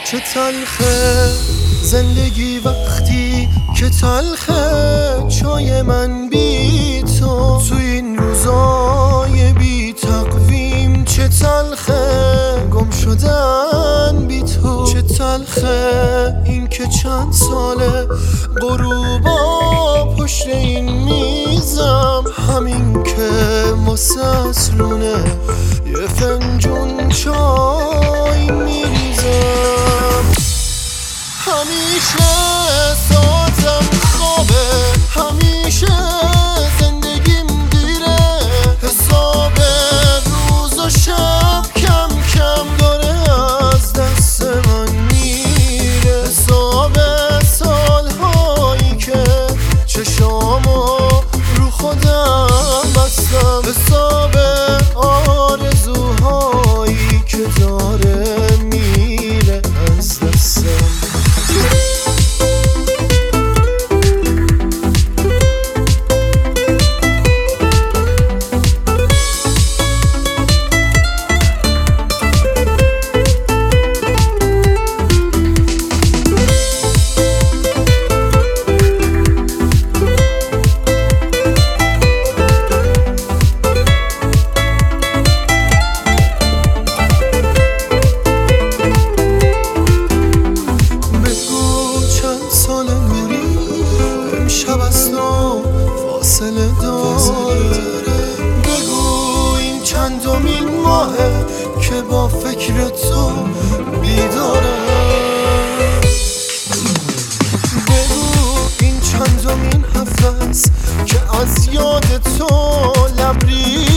چه تلخه زندگی وقتی که تلخه، چای من بی تو این روزای بی تقویم. چه تلخه گم شدن بی تو، چه تلخه این که چند ساله غروبا پشت این میزم، همین که مسسلونه یه فنجون چای میریزم. همیشه ساعتم خوابه، همیشه زندگیم دیره، حساب روز و شب کم کم داره از دست من میره، حساب سالهایی که چشامو رو خودم بستم، حساب آرزوهایی که داره میره از دستم. شب از تو فاصله داره، بگو این چندمین ماهه که با فکر تو بیداره، بگو این چندمین هفته است که از یاد تو لبریزه.